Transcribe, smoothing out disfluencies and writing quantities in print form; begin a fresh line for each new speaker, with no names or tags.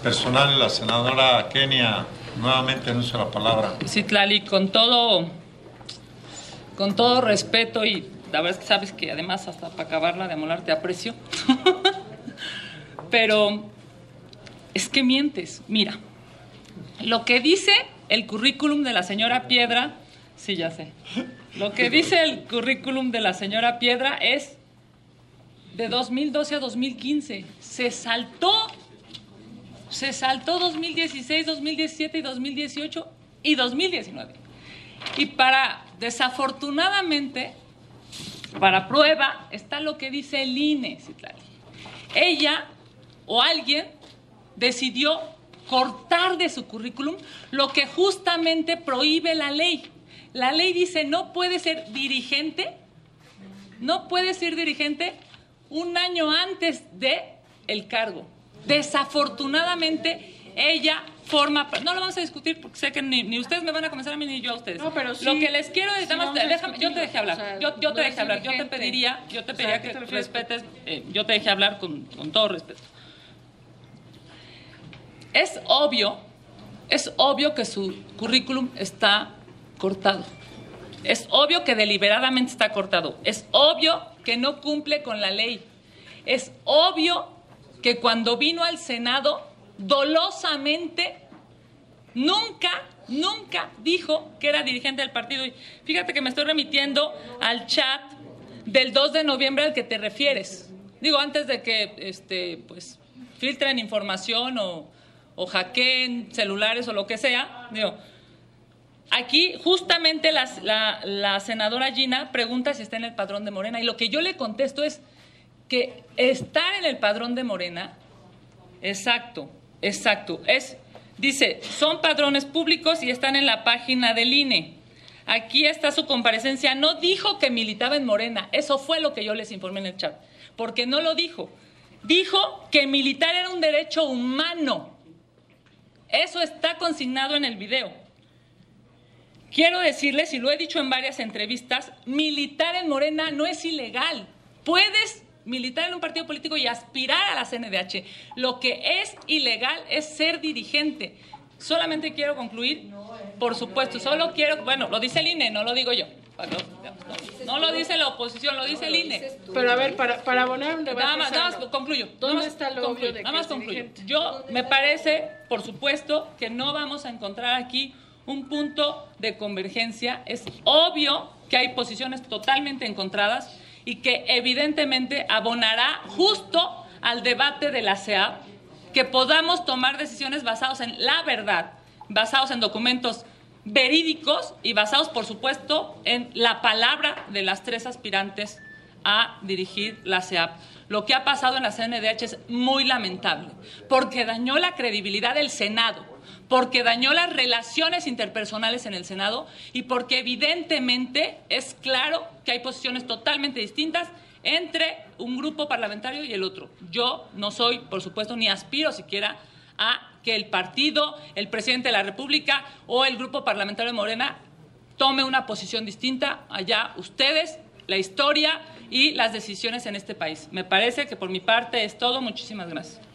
personal, la senadora Kenia nuevamente anuncia la palabra.
Citlali, con todo respeto, y la verdad es que sabes que además hasta para acabarla de amolar te aprecio, pero es que mientes. Mira, lo que dice el currículum de la señora Piedra, sí, ya sé, lo que dice el currículum de la señora Piedra es de 2012 a 2015, se saltó 2016, 2017 y 2018 y 2019. Y desafortunadamente, para prueba, está lo que dice el INE, Citlali. Ella o alguien decidió cortar de su currículum lo que justamente prohíbe la ley. La ley dice no puede ser dirigente un año antes del cargo. Desafortunadamente, ella forma... No lo vamos a discutir porque sé que ni ustedes me van a comenzar a mí ni yo a ustedes.
No, pero sí,
lo que les quiero decir, déjame, yo te dejé hablar.
O sea,
yo te dejé hablar. Yo te pediría que respetes. Yo te dejé hablar con todo respeto. Es obvio que su currículum está cortado. Es obvio que deliberadamente está cortado. Es obvio que no cumple con la ley. Es obvio que cuando vino al Senado, dolosamente, nunca dijo que era dirigente del partido. Y fíjate que me estoy remitiendo al chat del 2 de noviembre al que te refieres. Digo, antes de que pues filtren información o hackeen celulares o lo que sea. Digo, aquí justamente la senadora Gina pregunta si está en el padrón de Morena, y lo que yo le contesto es que estar en el padrón de Morena, exacto, dice, son padrones públicos y están en la página del INE. Aquí está su comparecencia. No dijo que militaba en Morena, eso fue lo que yo les informé en el chat, porque no lo dijo. Dijo que militar era un derecho humano. Eso está consignado en el video. Quiero decirles, y lo he dicho en varias entrevistas, militar en Morena no es ilegal. Puedes militar en un partido político y aspirar a la CNDH. Lo que es ilegal es ser dirigente. Solamente quiero concluir, por supuesto, bueno, lo dice el INE, no lo digo yo. No lo dice la oposición, lo dice el INE.
Pero a ver, para abonar un debate
nada más concluyo.
¿Dónde está lo obvio de que es dirigente?
Yo me parece, por supuesto, que no vamos a encontrar aquí un punto de convergencia. Es obvio que hay posiciones totalmente encontradas y que evidentemente abonará justo al debate de la CEAP, que podamos tomar decisiones basadas en la verdad, basados en documentos verídicos y basados, por supuesto, en la palabra de las tres aspirantes a dirigir la CEAP. Lo que ha pasado en la CNDH es muy lamentable, porque dañó la credibilidad del Senado, porque dañó las relaciones interpersonales en el Senado y porque evidentemente es claro que hay posiciones totalmente distintas entre un grupo parlamentario y el otro. Yo no soy, por supuesto, ni aspiro siquiera a que el partido, el presidente de la República o el grupo parlamentario de Morena tome una posición distinta. Allá ustedes, la historia y las decisiones en este país. Me parece que por mi parte es todo. Muchísimas gracias.